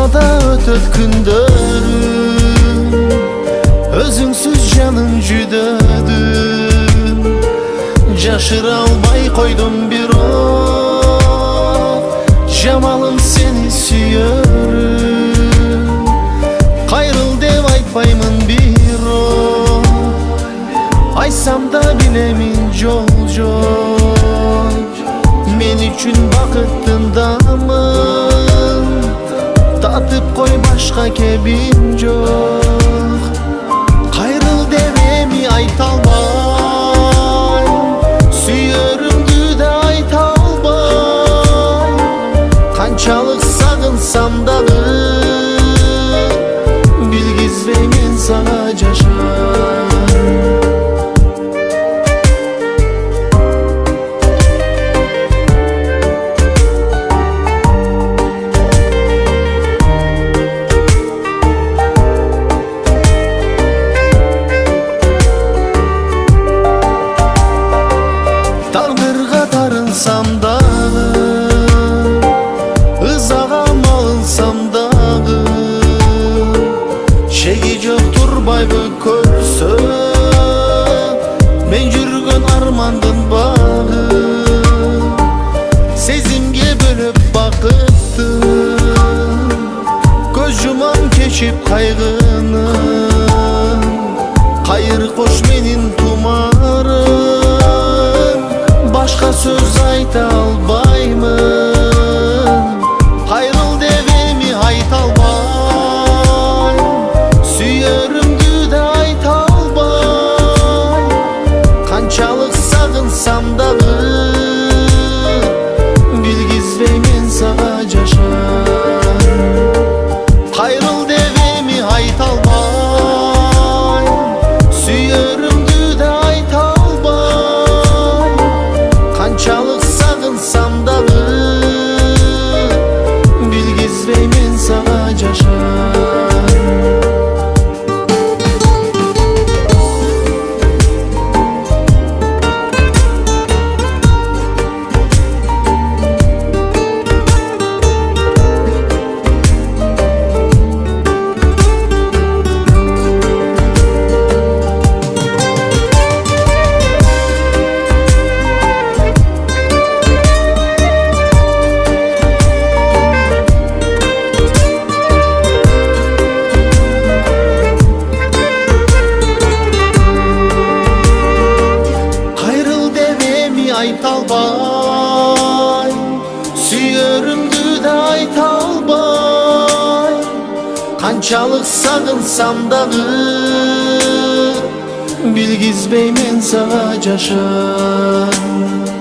Dalada ötöt күндөрүм, өзүңсүз жаным жүдөдүм. Жашыра албай койдум бирок, жамалым сени сүйөрүм. Кайрыл деп айтпаймын бирок, айтсам да билемин жол жок. Мен үчүн бакыттындамын, татып кой башка кебин жок. Кайрыл деп эми айта албайм, сүйөрүмдү да айта албайм. Канчалык сагынсам дагы, билгизбеймин сага жашай. Тагдырга тарынсам дагы, ызага малынсам дагы, чеги жок турбайбы көрсө мен жүргөн армандын багы. Сезимге бөлөп бакытты, көз жумам кечип кайгыны. Кайыр кош менин тумарым, башка сөз айта албаймын. Кайрыл деп эми айта албайм, сүйөрүмдү да айта албайм. Канчалык сагынсам дагы, билгизбеймин сага жашай. Кайрыл деп эми айта албайм, сүйөрүмдү да айта албайм. Канчалык сагынсам дагы, билгизбеймин сага жашай. Ayta albayım, sүйөрүмдү да ayta albayım. Kançalık sagınsam dagı, bilgizbeymen sağa жашай.